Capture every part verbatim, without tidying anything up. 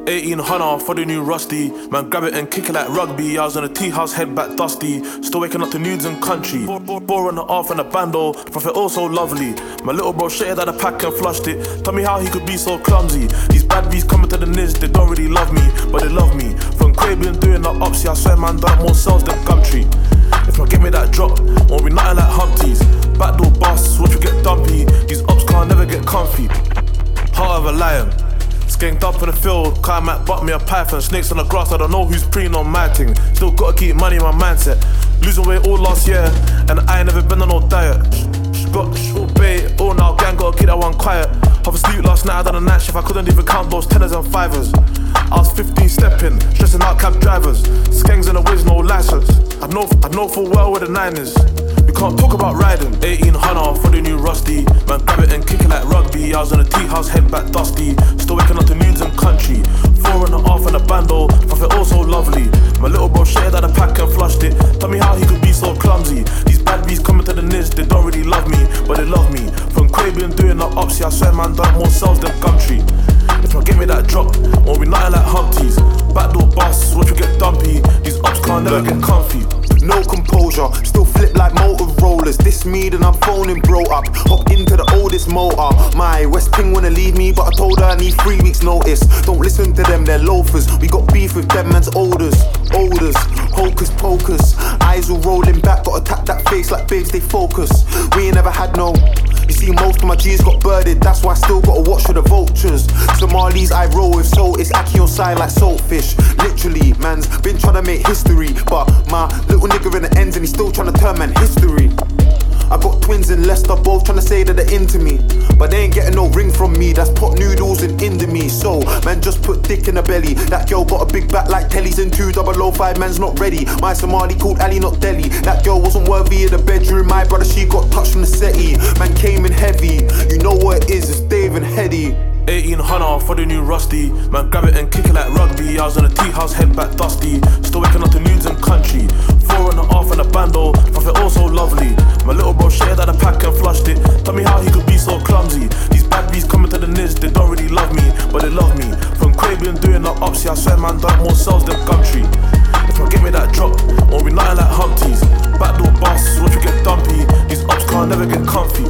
eighteen hundred for the new rusty. Man, grab it and kick it like rugby. I was on a tea house, head back dusty. Still waking up to nudes and country. Bore on the off and a bando. The prophet oh so lovely. My little bro shitted out the pack and flushed it. Tell me how he could be so clumsy. These bad bees coming to the niz, they don't really love me, but they love me. From Quablin doing the ops, yeah, I swear man done more sales than Gumtree. If I get me that drop, won't be nothing like Humpties. Backdoor busts, watch you get dumpy. These ops can't never get comfy. Heart of a lion. Skanked up in the field, car might butt me a python. Snakes on the grass, I don't know who's preying on my thing. Still gotta keep money in my mindset. Losing weight all last year, and I ain't never been on no diet. Got short bait, all now gang, gotta keep that one quiet. Half asleep last night, I done a night shift, I couldn't even count those tenors and fivers. I was fifteen stepping, stressing out cab drivers. Skangs in the whiz, no license. I know, I know full well where the nine is. We can't talk about riding. eighteen hundred for the new rusty. Man, grab it and kick it like rugby. I was on a tea house, head back dusty. Still waking up to nudes and country. Four and a half and a bando. Prophet oh so lovely. My little bro shitted out the pack and flushed it. Tell me how he could be so clumsy. These bad bees coming to the niz, they don't really love me, but they love me. From Quablin doing the ops, yeah, I swear man done more sales than Gumtree. If I get me that drop, won't be nothing like Humpties. Backdoor busts, watch you get dumpy. These ops can't never get comfy. No composure, still flip like Motorollas. This me, then I'm phoning bro up. Hop into the oldest motor. My West King wanna leave me, but I told her I need three weeks notice. Don't listen to them, they're loafers. We got beef with them man's olders. Olders, hocus pocus. Eyes all rolling back, gotta tap that face like babes, they focus. We ain't never had no. You see, most of my G's got birded, that's why I still gotta watch for the vultures. Somalis I roll with, so it's Aki on side like saltfish. Literally, man's been trying to make history, but my little nigga in the ends and he's still trying to turn man history. I got twins in Leicester, both trying to say that they're into me, but they ain't getting no ring from me. That's pot noodles and Indomie. So, man, just put dick in the belly. That girl got a big back like Telly's and two double oh five, man's not ready. My Somali called Ali, not Delhi. That girl wasn't worthy of the bedroom. My brother, she got touched from the settee. Man came in heavy. You know what it is, it's Dave and Hetty. eighteen hundred for the new rusty. Man, grab it and kick it like rugby. I was on a tea house, head back dusty. Still waking up to nudes and country. Four and a half and a bando. Prophet oh so lovely. My little bro shitted out the pack and flushed it. Tell me how he could be so clumsy. These bad bees coming to the niz, they don't really love me, but they love me. From Quablin doing the ops, yeah, I swear man done more sales than Gumtree. If I get me that drop, won't be nothing like Humpties. Backdoor busts, watch you get dumpy. These ops can't never get comfy.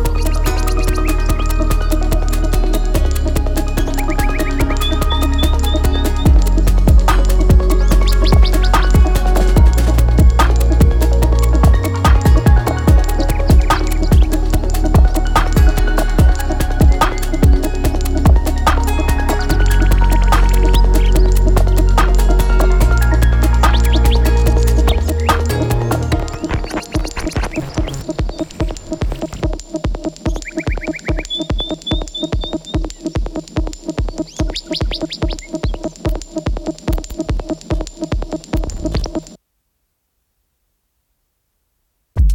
Thank you.